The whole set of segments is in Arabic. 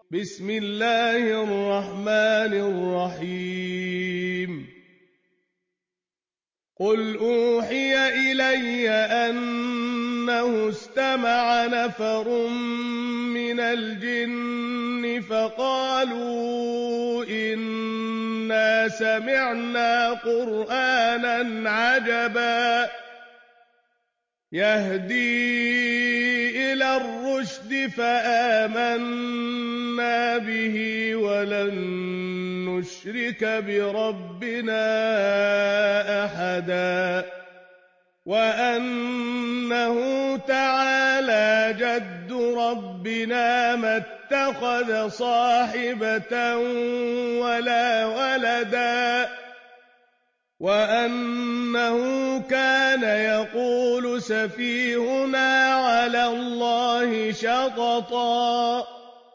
بسم الله الرحمن الرحيم قل أوحي إلي أنه استمع نفر من الجن فقالوا إنا سمعنا قرآنا عجبا يهدي إلى الرشد فآمنا به ولن نشرك بربنا أحدا وأنه تعالى جد ربنا ما اتخذ صاحبة ولا ولدا وأنه كان يقول سفيهنا على الله شططا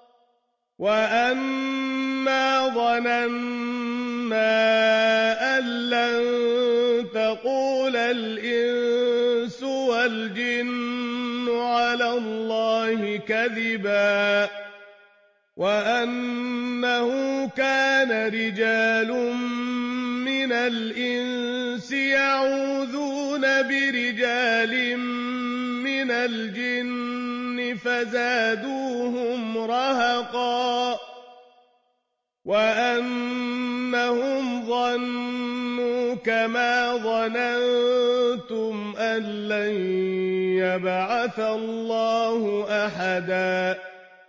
وأنا ظننا أن لن تقول الإنس والجن على الله كذبا وأنه كان رجال من الإنس يعوذون برجال من الجن فزادوهم رهقا وأنهم ظنوا كما ظننتم أن لن يبعث الله أحدا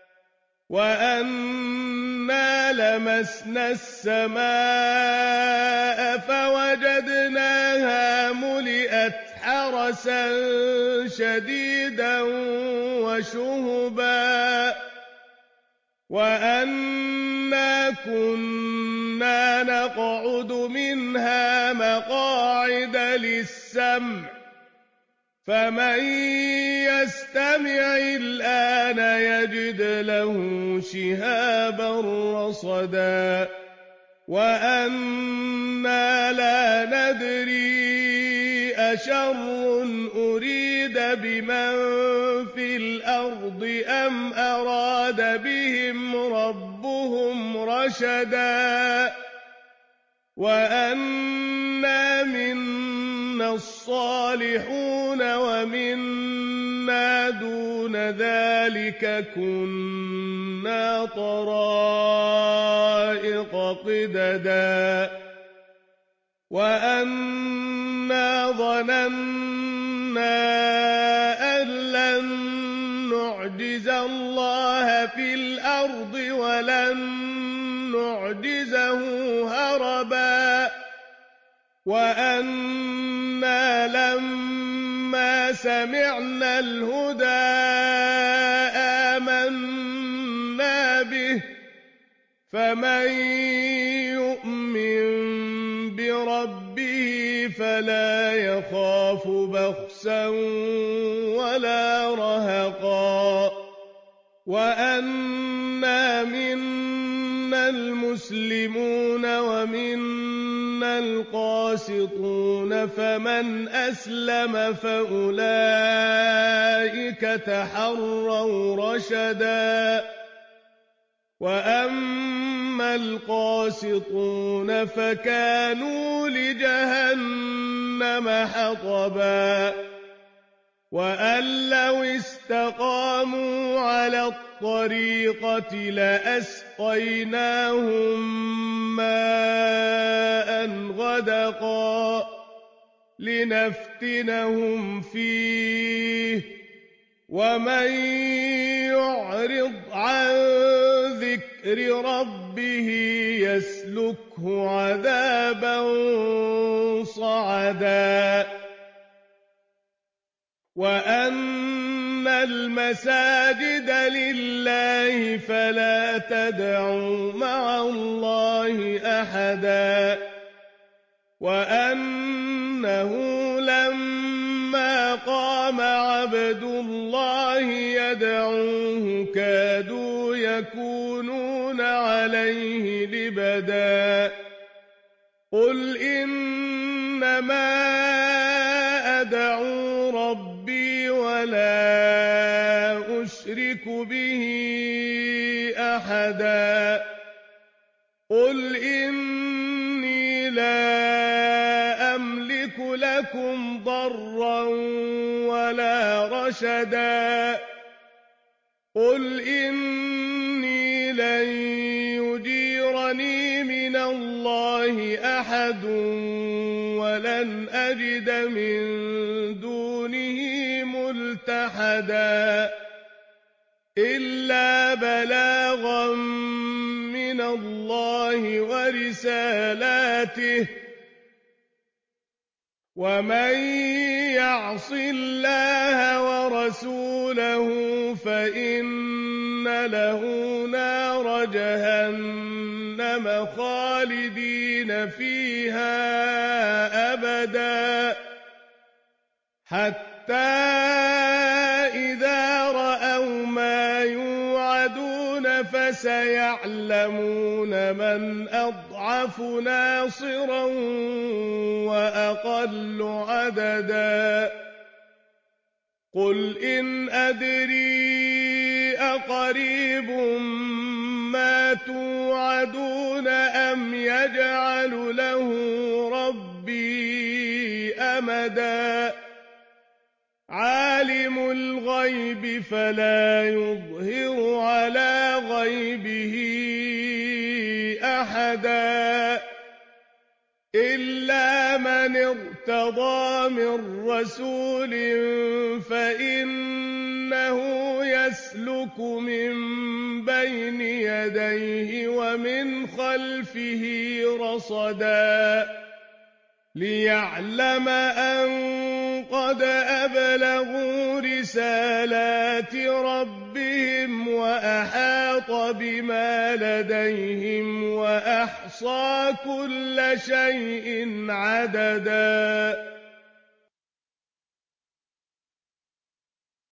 وأنا لمسنا السماء فوجدناها ملئت حرسا شديدا وشهبا وأنا كنا نقعد منها مقاعد للسمع فمن يستمع الآن يجد له شهابا رصدا وأنا لا ندري أشر أريد بمن في الأرض أم أراد بهم ربهم رشدا وأنا منا الصالحون ومنا دون ذلك كنا طرائق قددا وأنا ظننا أن لن نعجز الله في الأرض ولن نعجزه هربا وأنا لما سمعنا الهدى آمنا به فمن يؤمن بربه فلا يخاف بخسا ولا رهقا وأنا منا المسلمون ومنا القاسطون فمن أسلم فأولئك تحروا رشدا وأما القاسطون فكانوا لجهنم حطبا وأن لو استقاموا على الطريقة لأسقيناهم ماء غدقا لنفتنهم فيه ومن يعرض عن ذكر ربه يسلكه عذابا صعدا وأن المساجد لله فلا تدعوا مع الله أحدا وأنه لما قام عبد الله يدعوه كادوا يكونون عليه لبدا قل إنما أدعو ربي ولا أشرك به أحدا قل إني لا أملك لكم ضرا ولا رشدا قل إني لن يجيرني من الله أحد ولن أجد من دونه ملتحدا إلا بلاغا من الله ورسالاته ومن يعص الله ورسوله فإن له نار جهنم خالدين فيها أبدا حتى إذا رأوا ما يوعدون فسيعلمون من أضعف ناصرا وأقل عددا قل إن أدري أقريب ما توعدون أم يجعل له ربي أمدا عالم الغيب فلا يظهر على غيبه أحدا إلا من ارتضى من رسول فإنه يسلك من بين يديه ومن خلفه رصدا ليعلم أن قد أبلغوا رسالات ربهم وأحاط بما لديهم وأحصى كل شيء عددا